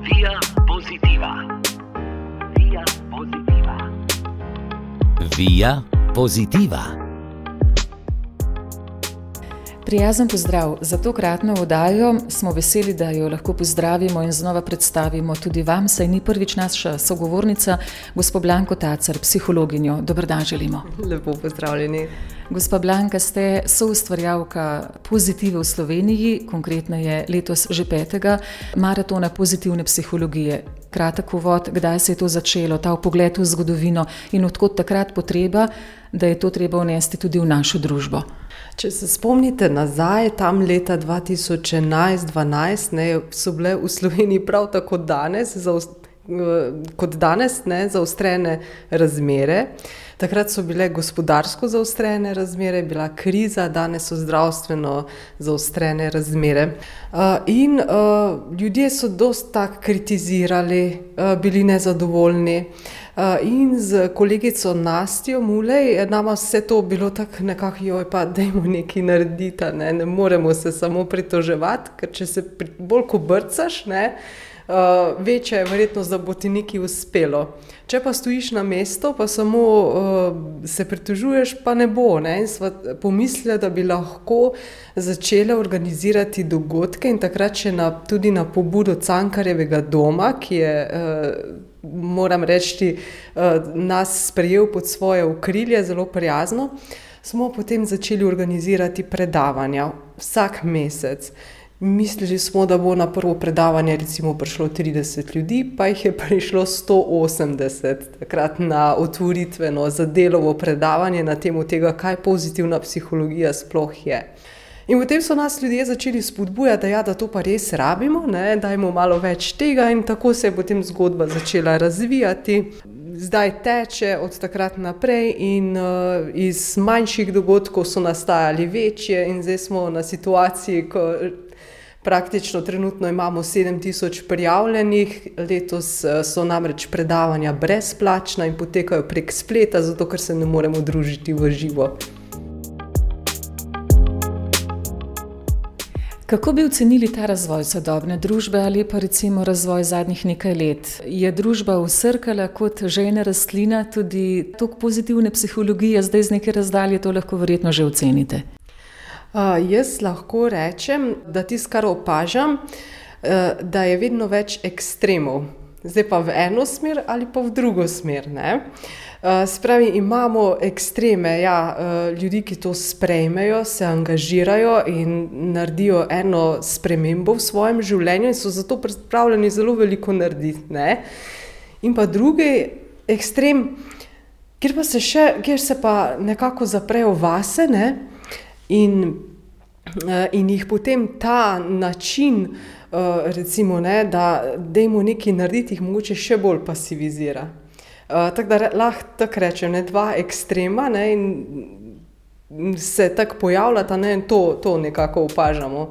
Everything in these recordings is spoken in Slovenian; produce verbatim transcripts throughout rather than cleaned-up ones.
Via Positiva. Via Positiva. Via Positiva. Prijazen pozdrav. Za tokratno oddajo smo veseli, da jo lahko pozdravimo in znova predstavimo tudi vam, saj ni prvič naša sogovornica, gospa Blanko Tacer, psihologinjo. Dober dan želimo. Lepo pozdravljeni. Gospa Blanka, ste soustvarjalka Pozitive v Sloveniji, konkretno je letos že petega maratona pozitivne psihologije. Kratek uvod, kdaj se je to začelo, ta vpogled v zgodovino in odkot takrat potreba, da je to treba vnesti tudi v našo družbo. Če se spomnite nazaj, tam leta dva tisoč enajst dvanajst ne, so bile v Sloveniji prav tako danes, kot danes, ne, zaostrene razmere. Takrat so bile gospodarsko zaostrene razmere, bila kriza, danes so zdravstveno zaostrene razmere. In ljudje so dosti tako kritizirali, bili nezadovoljni. In z kolegico Nastjo Mulej nama vse to bilo tako nekako, joj pa dajmo nekaj narediti, ne, ne moremo se samo pritoževati, ker če se bolj ko brcaš, ne, Uh, večja je verjetnost, da bo ti nekaj uspelo. Če pa stojiš na mestu, pa samo uh, se pritožuješ, pa ne bo. Ne? In sva pomislila, da bi lahko začela organizirati dogodke in takrat še na, tudi na pobudo Cankarjevega doma, ki je, uh, moram reči, uh, nas sprejel pod svoje okrilje, zelo prijazno, smo potem začeli organizirati predavanja vsak mesec. Mislili smo, da bo na prvo predavanje recimo prišlo trideset ljudi, pa jih je prišlo sto osemdeset, takrat na otvoritveno zadelovo predavanje na temo tega, kaj pozitivna psihologija sploh je. In potem so nas ljudje začeli spodbujati, da ja, da to pa res rabimo, ne, dajmo malo več tega in tako se je potem zgodba začela razvijati. Zdaj teče od takrat naprej in uh, iz manjših dogodkov so nastajali večje in zdaj smo na situaciji, ko praktično trenutno imamo sedem tisoč prijavljenih, letos so namreč predavanja brezplačna in potekajo prek spleta, zato ker se ne moremo družiti v živo. Kako bi ocenili ta razvoj sodobne družbe ali pa recimo razvoj zadnjih nekaj let? Je družba vsrkala kot žejna rastlina, tudi tok pozitivne psihologije, zdaj z neke razdalje to lahko verjetno že ocenite? Uh, jaz lahko rečem, da tisto, kar opažam, uh, da je vedno več ekstremov. Zdaj pa v eno smer ali pa v drugo smer. Ne? Uh, spravi, imamo ekstreme, ja, uh, ljudi, ki to sprejmejo, se angažirajo in naredijo eno spremembo v svojem življenju in so zato pripravljeni zelo veliko narediti. Ne? In pa drugi ekstrem, kjer pa se še, kjer se pa nekako zaprejo vase, ne? In, in jih potem ta način, recimo, ne, da dajmo nekaj narediti, jih mogoče še bolj pasivizira. Tako da lahko tako rečem, ne, dva ekstrema, ne, in se tako pojavljata, ne, in to, to nekako opažamo.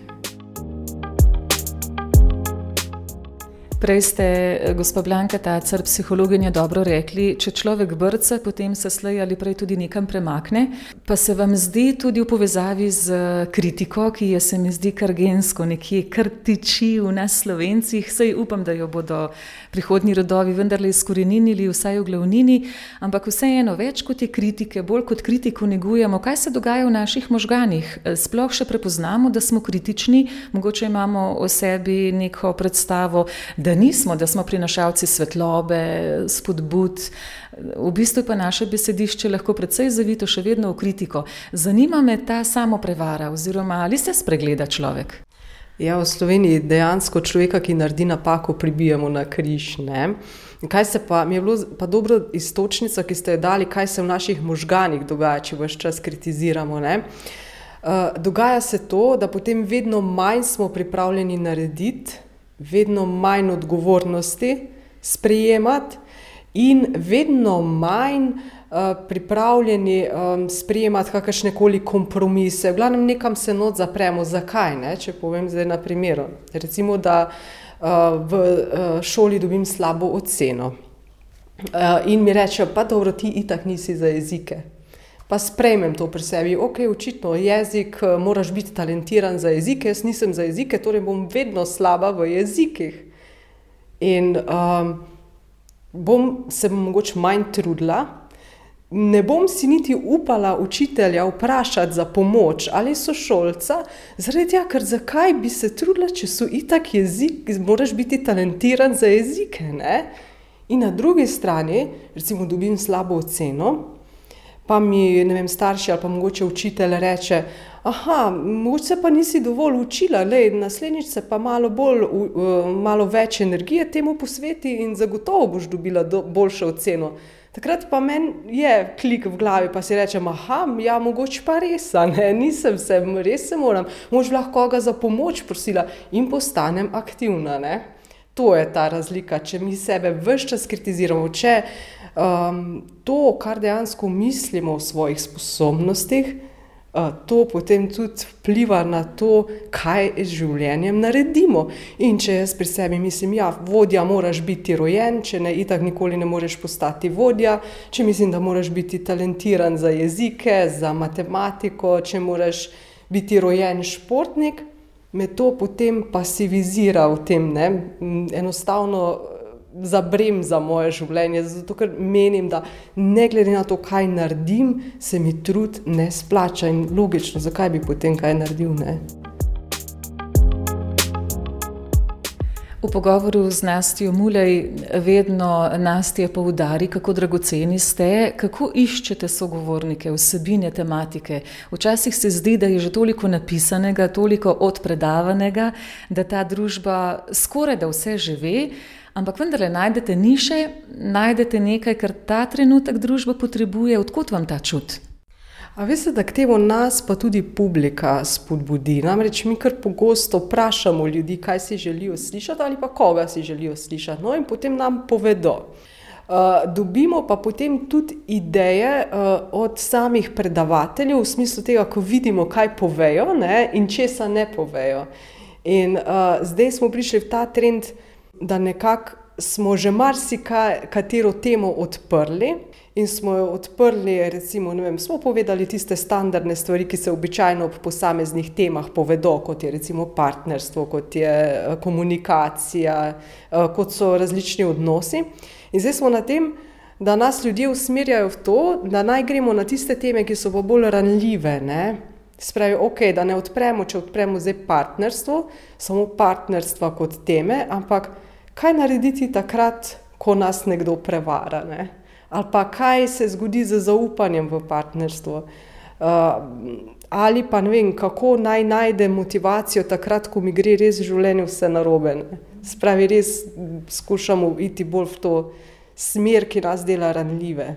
Prej ste, gospa Blanka Tacer, psihologinja, dobro rekli, če človek brca, potem se slej ali prej tudi nekam premakne. Pa se vam zdi tudi v povezavi z kritiko, ki je, se mi zdi, kar gensko nekje kar tiči v nas Slovencih, saj upam, da jo bodo prihodnji rodovi vendarle izkoreninili, vsaj v glavnini, ampak vseeno več kot je kritike, bolj kot kritiko negujemo, kaj se dogaja v naših možganih. Sploh še prepoznamo, da smo kritični, mogoče imamo o sebi neko predstavo, da nismo, da smo prinašalci svetlobe, spodbud. V bistvu pa naše besedišče lahko precej zavito še vedno v kritiko. Zanima me ta samoprevara oziroma ali se spregleda človek? Ja, v Sloveniji dejansko človeka, ki naredi napako, pribijamo na križ. Ne? Kaj se pa, mi je bilo pa dobro iztočnica, ki ste jo dali, kaj se v naših možganih dogaja, če ves čas kritiziramo. Ne? Uh, dogaja se to, da potem vedno manj smo pripravljeni narediti, vedno manj odgovornosti sprejemati in vedno manj uh, pripravljeni um, sprejemati kakršnekoli kompromise. V glavnem nekam se not zapremo. Zakaj? Ne? Če povem zdaj na primeru. Recimo, da uh, v uh, šoli dobim slabo oceno uh, in mi rečejo, pa dobro, ti itak nisi za jezike. Pa sprejmem to pri sebi, ok, očitno jezik, moraš biti talentiran za jezike, jaz nisem za jezike, torej bom vedno slaba v jezikih. In um, bom se bom mogoče manj trudila, ne bom si niti upala učitelja vprašati za pomoč ali sošolca, zaradi tega, ker zakaj bi se trudila, če so itak jezik, moraš biti talentiran za jezike, ne? In na drugi strani, recimo dobim slabo oceno, pa mi, ne vem, starši ali pa mogoče učitelj reče, aha, mogoče se pa nisi dovolj učila, lej, naslednjič se pa malo bolj, uh, malo več energije temu posveti in zagotovo boš dobila do, boljšo oceno. Takrat pa meni je klik v glavi, pa si rečem, aha, ja, mogoče pa res, ne, nisem se, res se moram, mož lahko koga za pomoč prosila in postanem aktivna, ne. To je ta razlika, če mi sebe ves čas kritiziramo, če um, to, kar dejansko mislimo o svojih sposobnostih, uh, to potem tudi vpliva na to, kaj z življenjem naredimo. In če jaz pri sebi mislim, ja, vodja moraš biti rojen, če ne, itak nikoli ne moreš postati vodja, če mislim, da moraš biti talentiran za jezike, za matematiko, če moraš biti rojen športnik, me to potem pasivizira v tem, ne, enostavno zabrem za moje življenje, zato ker menim, da ne glede na to, kaj naredim, se mi trud ne splača in logično, zakaj bi potem kaj naredil, ne. V pogovoru z Nastjo Mulej vedno Nastja poudari, kako dragoceni ste, kako iščete sogovornike, vsebine, tematike. Včasih se zdi, da je že toliko napisanega, toliko odpredavanega, da ta družba skoraj da vse že ve, ampak vendarle najdete niše, najdete nekaj, kar ta trenutek družba potrebuje. Odkot vam ta čut? A veste, da k temu nas pa tudi publika spodbudi. Namreč mi kar pogosto vprašamo ljudi, kaj si želijo slišati ali pa koga si želijo slišati. No in potem nam povedo. Uh, dobimo pa potem tudi ideje uh, od samih predavateljev, v smislu tega, ko vidimo, kaj povejo, ne, in česa ne povejo. In uh, zdaj smo prišli v ta trend, da nekako smo že marsikaj katero temo odprli in smo jo odprli, recimo, ne vem, smo povedali tiste standardne stvari, ki se običajno ob posameznih temah povedo, kot je recimo partnerstvo, kot je komunikacija, kot so različni odnosi. In zdaj smo na tem, da nas ljudje usmerjajo v to, da naj gremo na tiste teme, ki so pa bolj ranljive, ne. Spravi, ok, da ne odpremo, če odpremo zdaj partnerstvo, samo partnerstva kot teme, ampak kaj narediti takrat, ko nas nekdo prevara, ne? Ali pa kaj se zgodi z zaupanjem v partnerstvo, uh, ali pa ne vem, kako naj najdem motivacijo takrat, ko mi gre res v življenju vse narobe, ne? Spravi, res skušamo iti bolj v to smer, ki nas dela ranljive.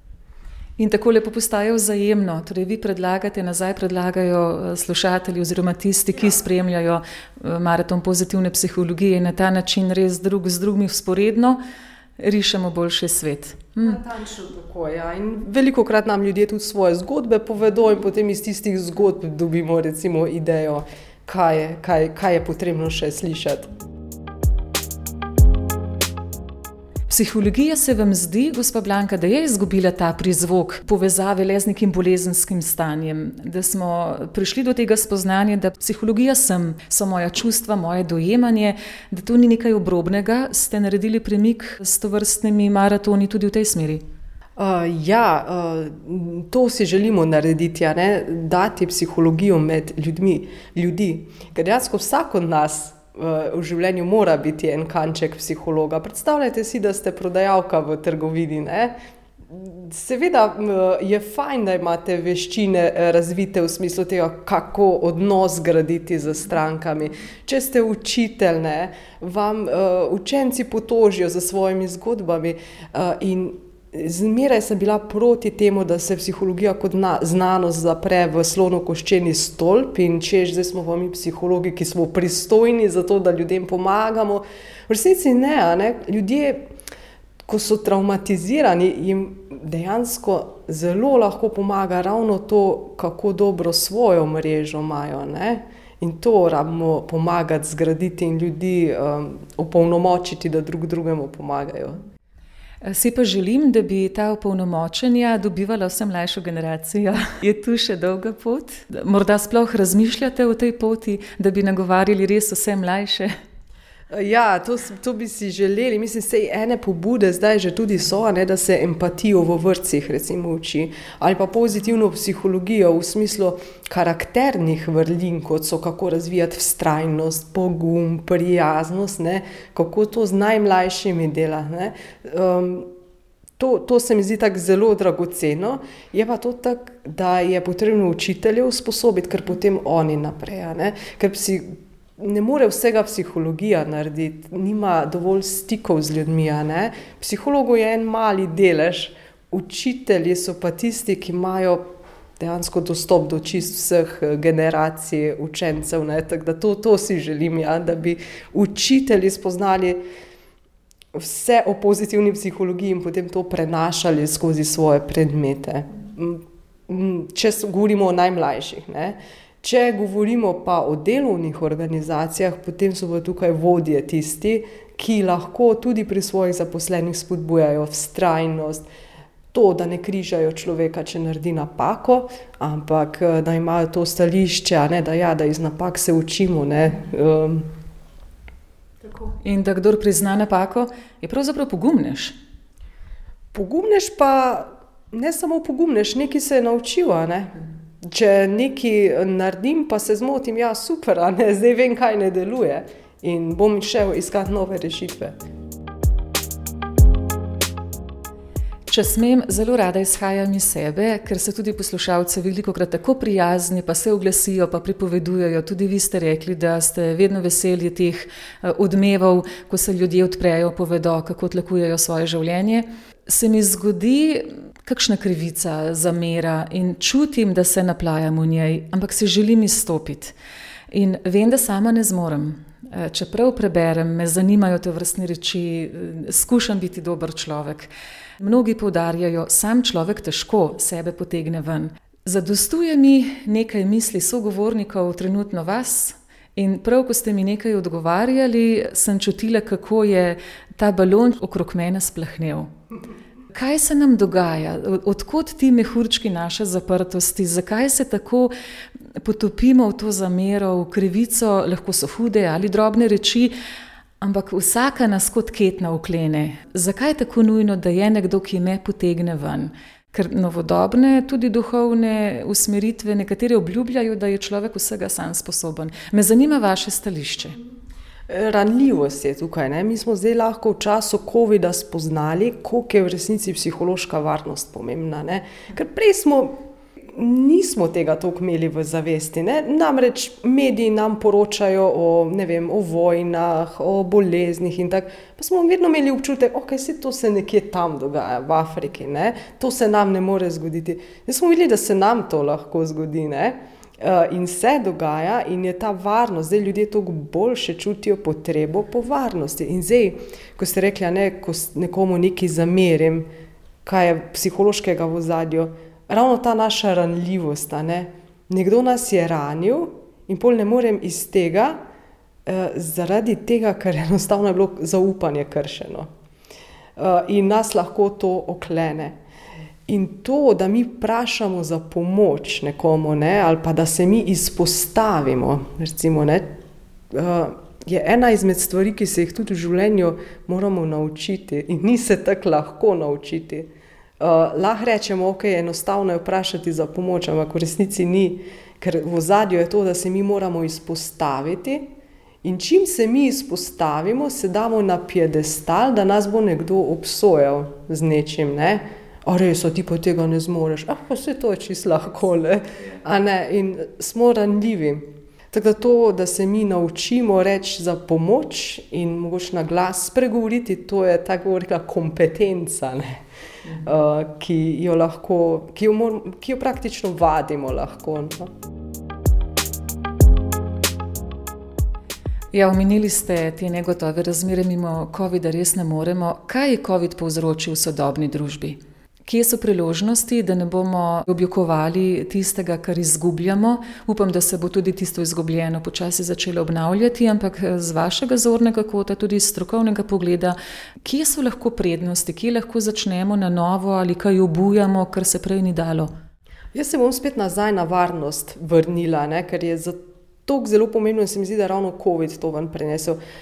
In tako lepo postaje vzajemno, torej vi predlagate, nazaj predlagajo slušatelji oziroma tisti, ki spremljajo maraton pozitivne psihologije in na ta način res drug z drugim vzporedno rišemo boljši svet. Hm. Natančno tako, ja. In velikokrat nam ljudje tudi svoje zgodbe povedo in potem iz tistih zgodb dobimo recimo idejo, kaj je, kaj, kaj je potrebno še slišati. Psihologija se vam zdi, gospa Blanka, da je izgubila ta prizvok povezave le z nekim bolezenskim stanjem, da smo prišli do tega spoznanja, da psihologija sem, so moja čustva, moje dojemanje, da to ni nekaj obrobnega. Ste naredili premik s tovrstnimi maratoni tudi v tej smeri? Uh, ja, uh, to si želimo narediti, ja, ne? Dati psihologijo med ljudmi, ljudi, ker dejansko vsak od nas v življenju mora biti en kanček psihologa. Predstavljajte si, da ste prodajalka v trgovini, ne? Seveda je fajn, da imate veščine razvite v smislu tega, kako odnos graditi z strankami. Če ste učitelj, ne, vam uh, učenci potožijo za svojimi zgodbami uh, in zmeraj sem bila proti temu, da se psihologija kot na, znanost zapre v slonokoščeni stolp in češ, zdaj smo pa mi psihologi, ki smo pristojni za to, da ljudem pomagamo. V resnici ne, a ne, ljudje, ko so traumatizirani, jim dejansko zelo lahko pomaga ravno to, kako dobro svojo mrežo imajo, ne. In to rabimo pomagati, zgraditi in ljudi um, opolnomočiti, da drug drugemu pomagajo. Si pa želim, da bi ta opolnomočenja dobivala vse mlajšo generacijo. Je tu še dolga pot? Morda sploh razmišljate o tej poti, da bi nagovarjali res vse mlajše? Ja, to, to bi si želeli. Mislim, da ene pobude zdaj že tudi so, ne, da se empatijo v vrtcih recimo uči, ali pa pozitivno psihologijo v smislu karakternih vrlin, kot so kako razvijati vztrajnost, pogum, prijaznost, ne, kako to z najmlajšimi dela. Ne. Um, to, to se mi zdi tako zelo dragoceno, je pa to tako, da je potrebno učitelje usposobiti, ker potem oni naprej, ne, ker psi ne more vsega psihologija narediti, nima dovolj stikov z ljudmi, ne. Psihologov je en mali delež, učitelji so pa tisti, ki imajo dejansko dostop do čist vseh generacij učencev, ne, tako da to, to si želim, ja, da bi učitelji spoznali vse o pozitivni psihologiji in potem to prenašali skozi svoje predmete. Če govorimo o najmlajših, ne. Če govorimo pa o delovnih organizacijah, potem so pa tukaj vodje tisti, ki lahko tudi pri svojih zaposlenih spodbujajo vztrajnost, to, da ne križajo človeka, če naredi napako, ampak da imajo to stališče, a ne, da, ja, da iz napak se učimo. Ne. Um. In da kdor prizna napako, je pravzaprav pogumnež. Pogumnež pa ne samo pogumnež, nekaj se je naučil, a ne. Če nekaj naredim, pa se zmotim, ja, super, a ne, zdaj vem, kaj ne deluje in bom šel iskati nove rešitve. Če smem, zelo rada izhajam iz sebe, ker se tudi poslušalci velikokrat tako prijazni, pa se oglasijo, pa pripovedujejo. Tudi vi ste rekli, da ste vedno veseli teh odmevov, ko se ljudje odprejo, povedo, kako tlekujejo svoje življenje. Se mi zgodi kakšna krivica, zamera in čutim, da se naplajam v njej, ampak se želim izstopiti. In vem, da sama ne zmorem. Čeprav preberem, me zanimajo te vrstne reči, skušam biti dober človek. Mnogi poudarjajo, sam človek težko sebe potegne ven. Zadostuje mi nekaj misli sogovornikov, trenutno vas, in prav, ko ste mi nekaj odgovarjali, sem čutila, kako je ta balon okrog mene splahnel. Kaj se nam dogaja? Odkot ti mehurčki naše zaprtosti? Zakaj se tako potopimo v to zamero, v krivico, lahko so hude ali drobne reči, ampak vsaka nas kot ketna uklene. Zakaj je tako nujno, da je nekdo, ki me potegne ven? Ker novodobne, tudi duhovne usmeritve nekateri obljubljajo, da je človek vsega sam sposoben. Me zanima vaše stališče. Ranljivost je tukaj, ne? Mi smo zdaj lahko v času covida spoznali, koliko je v resnici psihološka varnost pomembna, ne? Ker prej smo, nismo tega toliko imeli v zavesti, ne? Namreč mediji nam poročajo o, ne vem, o vojnah, o boleznih in tak, pa smo vedno imeli občutek, ok, se to se nekje tam dogaja, v Afriki, ne? To se nam ne more zgoditi. Zdaj smo videli, da se nam to lahko zgodi, ne? In se dogaja in je ta varnost, zdaj ljudje toliko boljše čutijo potrebo po varnosti. In zdaj, ko ste rekli, ne, ko nekomu nekaj zamerim, kaj je psihološkega v ozadju, ravno ta naša ranljivost, ne, nekdo nas je ranil in pol ne morem iz tega, eh, zaradi tega, ker enostavno je bilo zaupanje kršeno. Eh, in nas lahko to oklene. In to, da mi vprašamo za pomoč nekomu, ne, ali pa da se mi izpostavimo, recimo, ne, je ena izmed stvari, ki se jih tudi v življenju moramo naučiti in ni se tako lahko naučiti. Uh, lahko rečemo, ok, enostavno je vprašati za pomoč, ampak v resnici ni, ker v ozadju je to, da se mi moramo izpostaviti in čim se mi izpostavimo, se damo na piedestal, da nas bo nekdo obsojal z nečim, ne. A res, a ti pa tega ne zmoreš, a pa vse to je čisto lahko, ne? A ne, in smo ranljivi. Tako da to, da se mi naučimo reči za pomoč in mogoče na glas spregovoriti, to je tako rekla kompetenca, ne? Uh, ki jo lahko, ki jo, mor, ki jo praktično vadimo lahko, no? Ja, omenili ste te negotove razmere, mimo covida res ne moremo. Kaj je covid povzročil v sodobni družbi? Kje so priložnosti, da ne bomo objokovali tistega, kar izgubljamo? Upam, da se bo tudi tisto izgubljeno počasi začelo obnavljati, ampak z vašega zornega kota, tudi iz strokovnega pogleda, kje so lahko prednosti, kje lahko začnemo na novo ali kaj obujamo, kar se prej ni dalo? Jaz se bom spet nazaj na varnost vrnila, ne, ker je zato zelo pomembno in se mi zdi, da ravno covid to ven prenesel.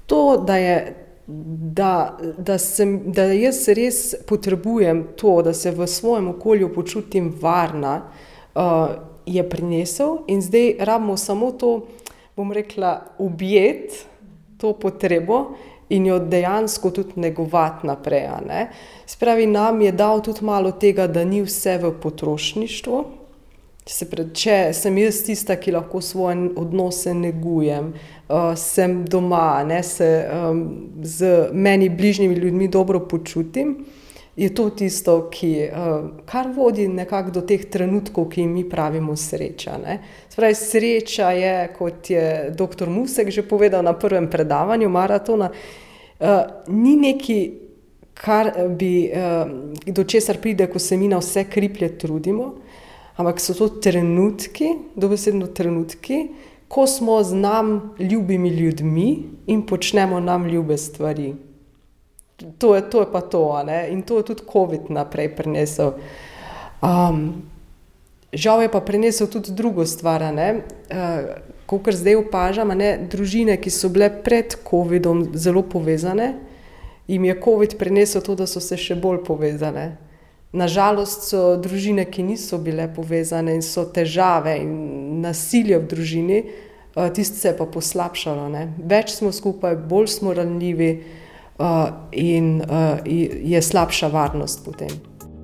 To, da je Da, da, sem, da jaz res potrebujem to, da se v svojem okolju počutim varna, uh, je prinesel in zdaj rabimo samo to, bom rekla, objeti to potrebo in jo dejansko tudi negovati naprej. Ne? Spravi, nam je dal tudi malo tega, da ni vse v potrošništvu. Se pred, če sem jaz tista, ki lahko svoje odnose negujem, uh, sem doma, ne, se um, z meni bližnjimi ljudmi dobro počutim, je to tisto, ki, uh, kar vodi nekako do teh trenutkov, ki jim mi pravimo sreča. Ne. Spravi, sreča je, kot je doktor Musek že povedal na prvem predavanju maratona, uh, ni neki, kar bi, uh, do česar pride, ko se mi na vse kriplje trudimo, ampak so to trenutki, dobesedno trenutki, ko smo z nam ljubimi ljudmi in počnemo nam ljube stvari. To je, to je pa to, ne? In to je tudi COVID naprej prinesel. Um, žal je pa prinesel tudi drugo stvar, ne? Uh, kakor zdaj opažam, ne? Družine, ki so bile pred COVIDom zelo povezane, jim je COVID prinesel to, da so se še bolj povezane. Nažalost so družine, ki niso bile povezane in so težave in nasilje v družini, tisto se je pa poslabšalo. Ne? Več smo skupaj, bolj smo ranljivi uh, in uh, je slabša varnost potem.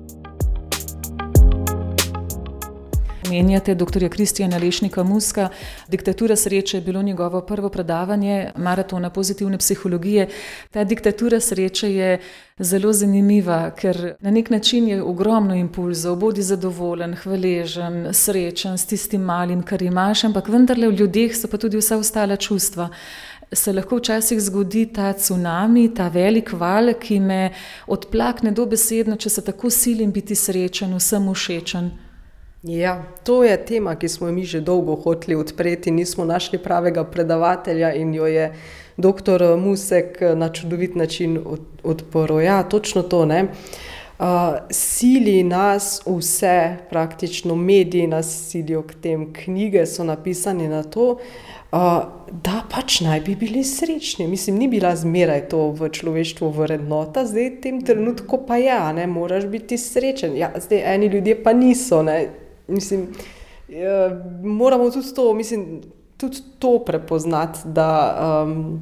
Menjate doktorja Kristijana Lešnika Muska. Diktatura sreče je bilo njegovo prvo predavanje maratona pozitivne psihologije. Ta diktatura sreče je zelo zanimiva, ker na nek način je ogromno impulzov, bodi zadovoljen, hvaležen, srečen s tistim malim, kar imaš, ampak vendarle v ljudeh so pa tudi vsa ostala čustva. Se lahko včasih zgodi ta cunami, ta velik val, ki me odplakne dobesedno, če se tako silim biti srečen, vsem všečen. Ja, to je tema, ki smo jo mi že dolgo hoteli odpreti, nismo našli pravega predavatelja in jo je doktor Musek na čudovit način odprl. Ja, točno to, ne. Uh, sili nas vse, praktično mediji nas silijo k tem, knjige so napisane na to, uh, da pač naj bi bili srečni. Mislim, ni bila zmeraj to v človeštvu vrednota, zdaj v tem trenutku pa ja, ne, moraš biti srečen. Ja, zdaj eni ljudje pa niso, ne. Mislim, eh, moramo tudi to, mislim, tudi to prepoznati, da um,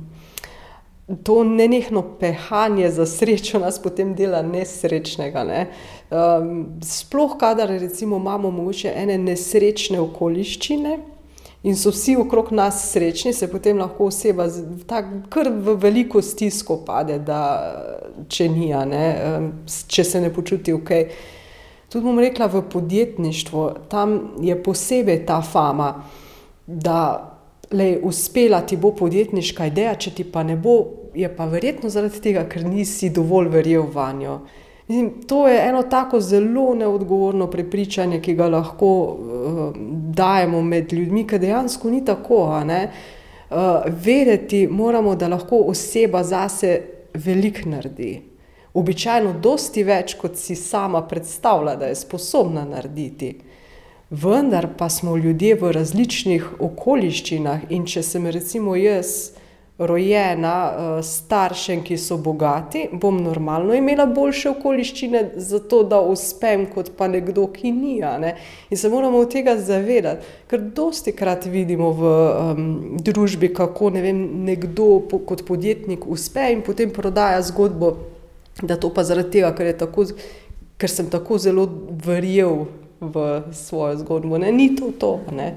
to nenehno pehanje za srečo nas potem dela nesrečnega. Ne? Um, sploh kadar recimo imamo mogoče ene nesrečne okoliščine in so vsi okrog nas srečni, se potem lahko oseba tak, kar v veliko stisko pade, da če ni, ne? Um, če se ne počuti okej. Tudi bom rekla, v podjetništvu, tam je posebej ta fama, da lej, uspela ti bo podjetniška ideja, če ti pa ne bo, je pa verjetno zaradi tega, ker nisi dovolj verjel vanjo. Mislim, to je eno tako zelo neodgovorno prepričanje, ki ga lahko uh, dajemo med ljudmi, ker dejansko ni tako. A ne? Uh, vedeti moramo, da lahko oseba zase veliko naredi. Običajno dosti več, kot si sama predstavlja, da je sposobna narediti. Vendar pa smo ljudje v različnih okoliščinah in če sem recimo jaz rojena uh, staršem, ki so bogati, bom normalno imela boljše okoliščine zato, da uspem kot pa nekdo, ki ni. Ne? In se moramo od tega zavedati, ker dosti krat vidimo v um, družbi, kako ne vem, nekdo po, kot podjetnik uspe in potem prodaja zgodbo, da to pa zaradi tega, ker, je tako, ker sem tako zelo verjel v svojo zgodbo. Ne? Ni to to. Ne?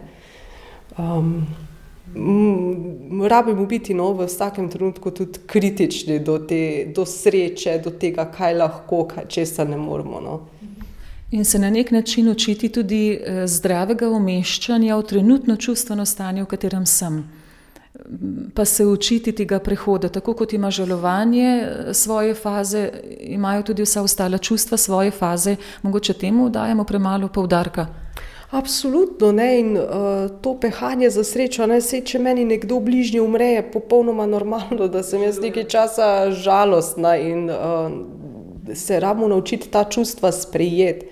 Um, m, rabimo biti no, v vsakem trenutku tudi kritični do, te, do sreče, do tega, kaj lahko, kaj, česa ne moremo. No? In se na nek način učiti tudi zdravega umeščanja v trenutno čustveno stanje, v katerem sem. Pa se učiti tega prehoda, tako kot ima žalovanje svoje faze, imajo tudi vsa ostala čustva svoje faze, mogoče temu dajemo premalo poudarka. Absolutno, ne, in uh, to pehanje za srečo, ne, sej, če meni nekdo bližnji umre, je popolnoma normalno, da sem jaz nekaj časa žalostna in uh, se rabimo naučiti ta čustva sprejeti.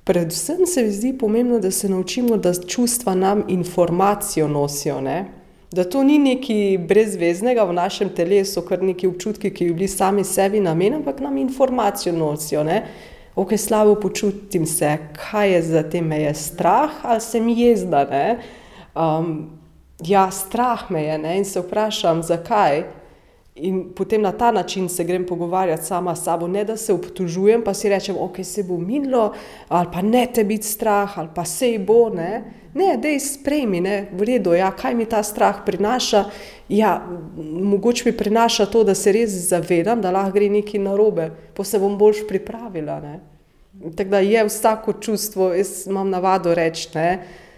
Predvsem se mi zdi pomembno, da se naučimo, da čustva nam informacijo nosijo, ne. Da to ni nekaj brezveznega v našem telesu, kar neki občutki, ki bi bili sami sebi namen, ampak nam informacijo nosijo, ne. Ok, slabo počutim se, kaj je za tem, me je strah ali sem jezna, ne. Um, ja, strah me je, ne, in se vprašam, zakaj. In potem na ta način se grem pogovarjati sama s sabo, ne da se obtožujem, pa si rečem, ok, se bo minilo, ali pa ne te biti strah, ali pa sej bo, ne. Ne, dej sprejmi, ne, v redu, ja, kaj mi ta strah prinaša? Ja, mogoče mi prinaša to, da se res zavedam, da lahko gre nekaj narobe, pa se bom boljš pripravila, ne. Tako da je vsako čustvo, jaz imam navado reči, ne,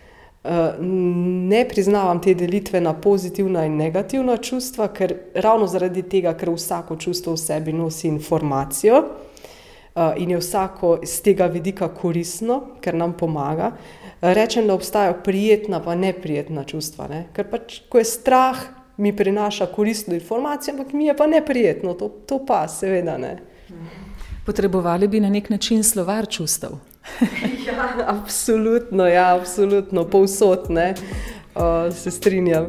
ne priznavam te delitve na pozitivna in negativna čustva, ker ravno zaradi tega, ker vsako čustvo v sebi nosi informacijo in je vsako z tega vidika koristno, ker nam pomaga. Rečem, da obstajajo prijetna pa neprijetna čustva, ne? Ker pač, ko je strah, mi prinaša koristno informacijo, ampak mi je pa neprijetno, to, to pa seveda ne. Potrebovali bi na nek način slovar čustev. Ja, absolutno, ja, absolutno, povsod, ne, uh, se strinjam.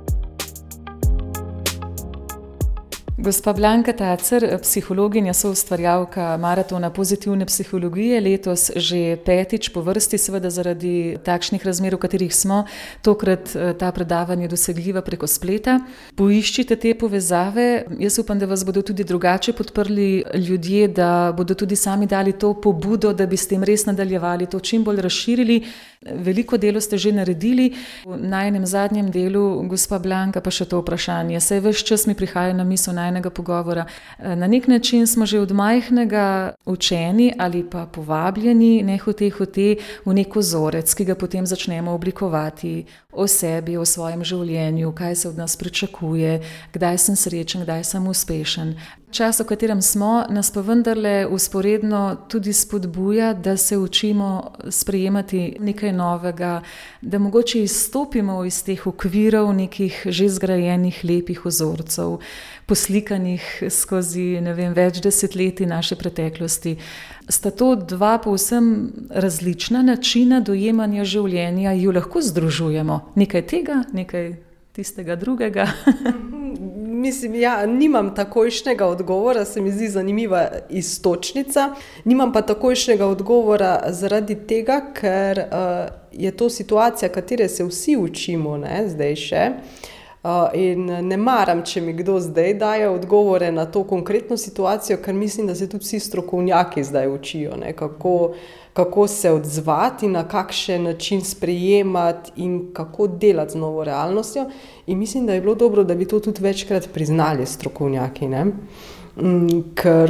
Gospa Blanka Tacer, psihologinja, soustvarjalka maratona pozitivne psihologije, letos že petič po vrsti, seveda zaradi takšnih razmer, v katerih smo, tokrat ta predavanje dosegljiva preko spleta. Poiščite te povezave, jaz upam, da vas bodo tudi drugače podprli ljudje, da bodo tudi sami dali to pobudo, da bi s tem res nadaljevali, to čim bolj razširili. Veliko delo ste že naredili. V najnem zadnjem delu, gospa Blanka, pa še to vprašanje. Saj ves čas mi prihaja na misel najnega pogovora. Na nek način smo že od majhnega učeni ali pa povabljeni nehote hote v nek vzorec, ki ga potem začnemo oblikovati o sebi, o svojem življenju, kaj se od nas pričakuje, kdaj sem srečen, kdaj sem uspešen. Čas, v katerem smo, nas pa vendarle vzporedno tudi spodbuja, da se učimo sprejemati nekaj novega, da mogoče izstopimo iz teh okvirov nekih že zgrajenih lepih vzorcev, poslikanih skozi, ne vem, več desetletij naše preteklosti. Sta to dva povsem različna načina dojemanja življenja, ju lahko združujemo? Nekaj tega, nekaj tistega drugega? Mislim, ja, nimam takojšnjega odgovora, se mi zdi zanimiva iztočnica. Nimam pa takojšnjega odgovora zaradi tega, ker uh, je to situacija, katere se vsi učimo, ne, zdaj še. Uh, in ne maram, če mi kdo zdaj daje odgovore na to konkretno situacijo, ker mislim, da se tudi vsi strokovnjaki zdaj učijo, ne, kako, kako se odzvati, na kakšen način sprejemati in kako delati z novo realnostjo. In mislim, da je bilo dobro, da bi to tudi večkrat priznali strokovnjaki, ne. Mm, ker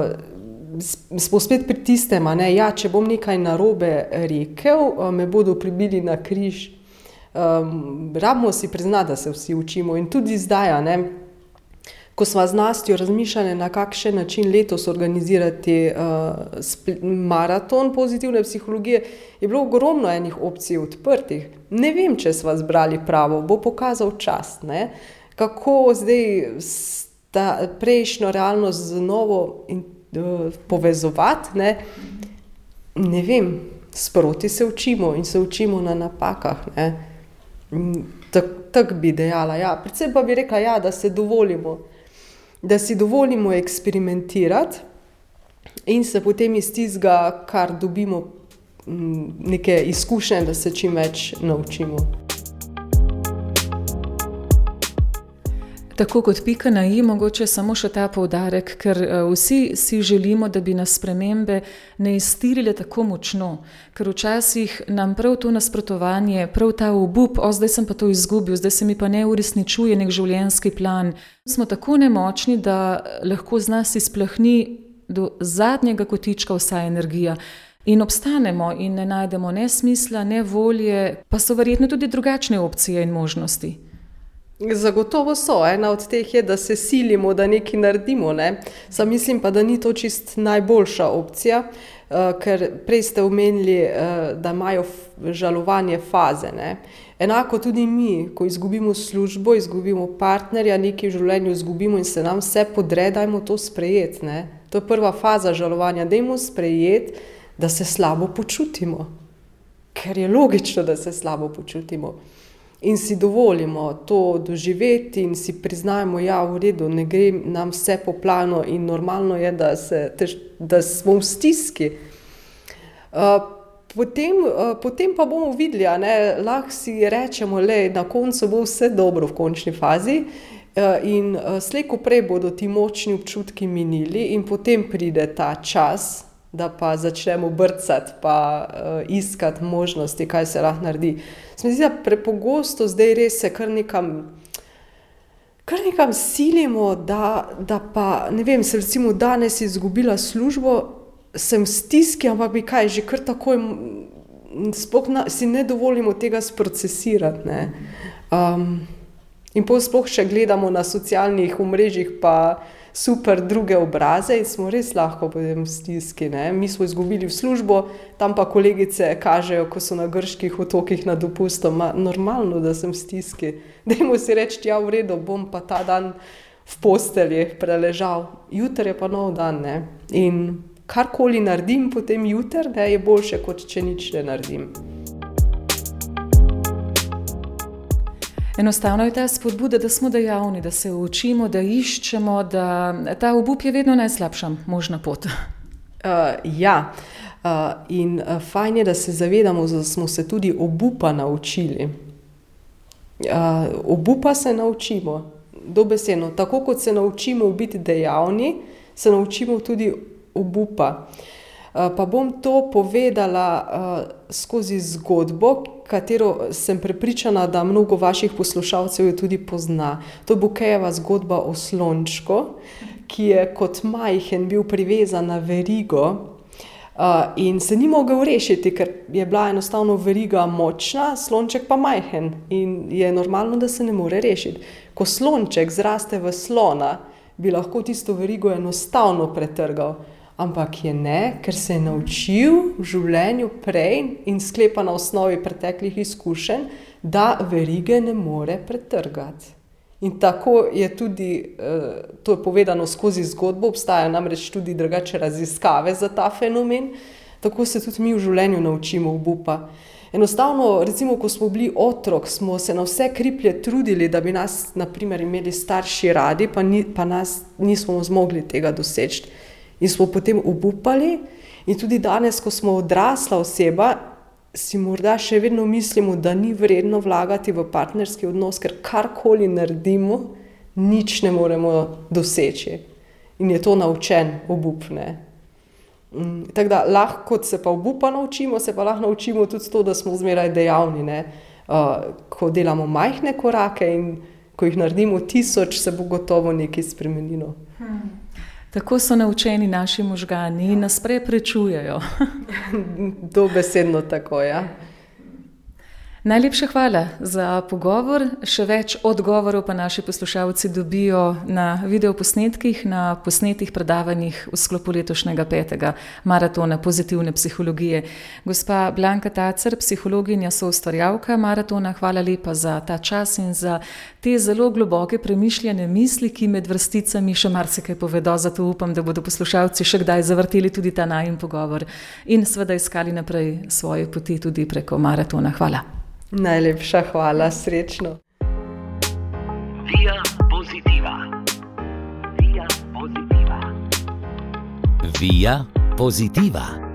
uh, smo spet pri tistem, ne, ja, če bom nekaj narobe rekel, uh, me bodo pribili na križ. Um, rabimo si priznati, da se vsi učimo in tudi zdaj, ne, ko sva z Nastjo razmišljali, na kakšen način letos organizirati uh, spl- maraton pozitivne psihologije, je bilo ogromno enih opcij odprtih. Ne vem, če sva zbrali pravo, bo pokazal čas, ne, kako zdaj ta prejšnjo realnost z novo in, uh, povezovati, ne, ne vem, sproti se učimo in se učimo na napakah, ne. Tako tak bi dejala, ja. Predvsem pa bi rekla, ja, da se dovolimo, da si dovolimo eksperimentirati in se potem iz tistega, kar dobimo, neke izkušnje, da se čim več naučimo. Tako kot pika na i, mogoče samo še ta poudarek, ker vsi si želimo, da bi nas spremembe ne iztirile tako močno, ker včasih nam prav to nasprotovanje, prav ta obup, o, zdaj sem pa to izgubil, zdaj se mi pa ne uresničuje nek življenjski plan. Smo tako nemočni, da lahko z nas izplahni do zadnjega kotička vsa energija. In obstanemo in ne najdemo ne smisla, ne volje, pa so verjetno tudi drugačne opcije in možnosti. Zagotovo so. Ena od teh je, da se silimo, da nekaj naredimo, ne. Sam mislim pa, da ni to čist najboljša opcija, uh, ker prej ste omenili, uh, da imajo žalovanje faze, ne. Enako tudi mi, ko izgubimo službo, izgubimo partnerja, nekaj v življenju izgubimo in se nam vse podre, dajmo to sprejeti, ne. To je prva faza žalovanja, dajmo sprejeti, da se slabo počutimo. Ker je logično, da se slabo počutimo. in si dovolimo to doživeti in si priznajmo, ja, v redu, ne gre nam vse po planu in normalno je, da, se, da smo v stiski. Potem, potem pa bomo videli, lahko si rečemo, le na koncu bo vse dobro v končni fazi in slej ko prej bodo ti močni občutki minili in potem pride ta čas, da pa začnemo brcati pa uh, iskati možnosti, kaj se lahko naredi. Se mi zdi, da prepogosto zdaj res se kar nekam, kar nekam silimo, da, da pa, ne vem, se recimo danes izgubila službo, sem v stiski, ampak bi kaj, že kar takoj sploh na, si ne dovolimo tega sprocesirati, ne. Um, in potem sploh še gledamo na socialnih omrežjih pa super druge obraze in smo res lahko potem v stiski, ne. Mi smo izgubili v službo, tam pa kolegice kažejo, ko so na grških otokih na dopustu, ma normalno, da sem v stiski. Dajmo si reči, ja, v redu, bom pa ta dan v postelji preležal. Jutri je pa nov dan, ne. In karkoli naredim potem jutri, ne, je boljše, kot če nič ne naredim. Enostavno je ta spodbuda, da smo dejavni, da se učimo, da iščemo, da ta obup je vedno najslabša možna pot. Uh, ja, uh, in uh, fajn je, da se zavedamo, da smo se tudi obupa naučili. Uh, obupa se naučimo, dobesedno. Tako kot se naučimo biti dejavni, se naučimo tudi obupa. Uh, pa bom to povedala uh, skozi zgodbo, katero sem prepričana, da mnogo vaših poslušalcev jo tudi pozna. To je Bukejeva zgodba o slončku, ki je kot majhen bil privezan na verigo uh, in se ni mogel rešiti, ker je bila enostavno veriga močna, slonček pa majhen in je normalno, da se ne more rešiti. Ko slonček zraste v slona, bi lahko tisto verigo enostavno pretrgal. Ampak je ne, ker se je naučil v življenju prej in sklepa na osnovi preteklih izkušenj, da verige ne more pretrgati. In tako je tudi, to je povedano skozi zgodbo, obstajajo namreč tudi drugače raziskave za ta fenomen, tako se tudi mi v življenju naučimo obupa. Enostavno, recimo, ko smo bili otrok, smo se na vse kriplje trudili, da bi nas, na primer, imeli starši radi, pa, ni, pa nas nismo zmogli tega doseči. In smo potem obupali in tudi danes, ko smo odrasla oseba, si morda še vedno mislimo, da ni vredno vlagati v partnerski odnos, ker karkoli naredimo, nič ne moremo doseči. In je to naučen obup, ne. Mm, tako da lahko, kot se pa obupa naučimo, se pa lahko naučimo tudi to, da smo zmeraj dejavni, ne. Uh, ko delamo majhne korake in ko jih naredimo tisoč, se bo gotovo nekaj spremenilo. Hmm. Tako so naučeni naši možgani in nas preprečujejo. Dobesedno tako, ja. Najlepša hvala za pogovor. Še več odgovorov pa naši poslušalci dobijo na videoposnetkih, na posnetih predavanjih v sklopu letošnjega petega maratona pozitivne psihologije. Gospa Blanka Tacer, psihologinja, soustvarjalka maratona, hvala lepa za ta čas in za te zelo globoke premišljene misli, ki med vrsticami še marsikaj povedo. Zato upam, da bodo poslušalci še kdaj zavrteli tudi ta najin pogovor in seveda iskali naprej svoje poti tudi preko maratona. Hvala. Najlepša hvala, srečno. Via Positiva. Via Positiva. Via Positiva.